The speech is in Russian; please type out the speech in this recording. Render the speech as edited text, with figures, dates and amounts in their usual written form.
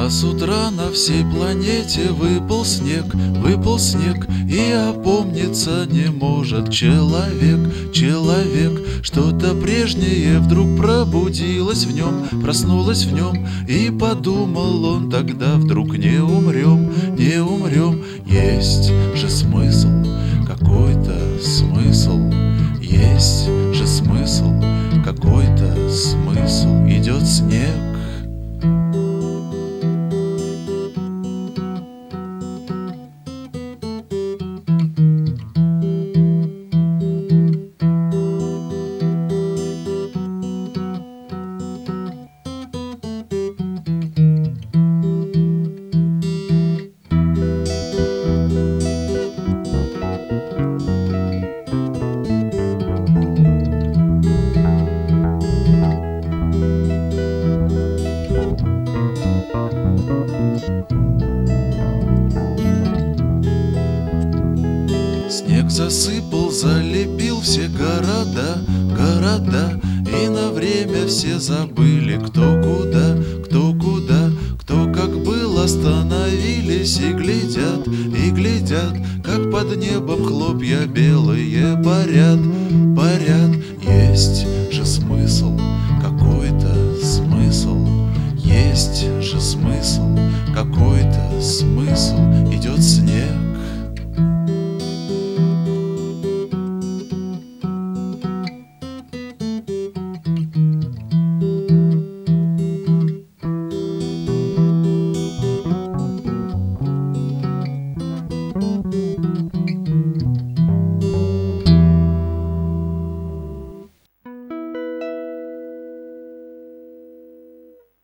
А с утра на всей планете выпал снег, и опомниться не может человек. Что-то прежнее вдруг пробудилось в нем, проснулось в нем, и подумал он тогда: вдруг не умрем. Есть же смысл, какой-то смысл, есть же смысл, какой-то смысл. Идет снег. Снег засыпал, залепил все города, и на время все забыли, кто куда, кто как был. Остановились и глядят, как под небом хлопья белые парят. Есть же смысл, какой-то смысл, есть же смысл, какой-то смысл.